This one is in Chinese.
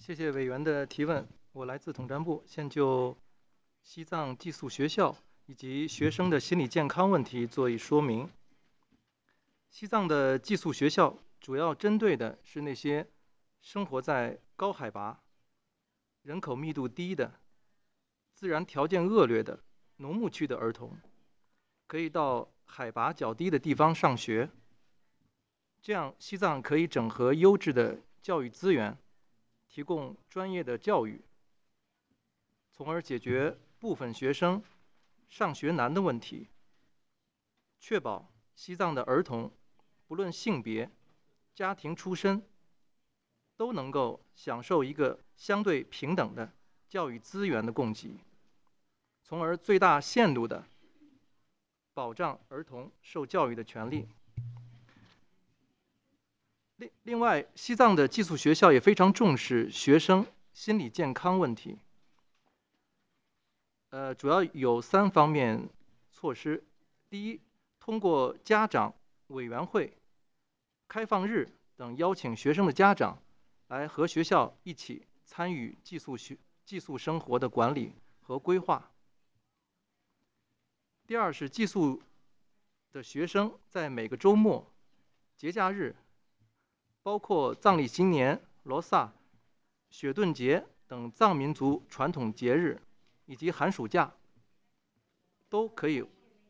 谢谢委员的提问。我来自统战部，现就西藏寄宿学校以及学生的心理健康问题做一说明。西藏的寄宿学校主要针对的是那些生活在高海拔、人口密度低的、自然条件恶劣的农牧区的儿童，可以到海拔较低的地方上学。这样，西藏可以整合优质的教育资源，提供专业的教育，从而解决部分学生上学难的问题，确保西藏的儿童不论性别、家庭出身，都能够享受一个相对平等的教育资源的供给，从而最大限度地保障儿童受教育的权利。另外，西藏的寄宿学校也非常重视学生心理健康问题。主要有3方面措施。第一，通过家长委员会、开放日等邀请学生的家长来和学校一起参与寄宿生活的管理和规划。第二是寄宿的学生在每个周末、节假日，包括藏历新年、罗萨、雪顿节等藏民族传统节日，以及寒暑假，都可以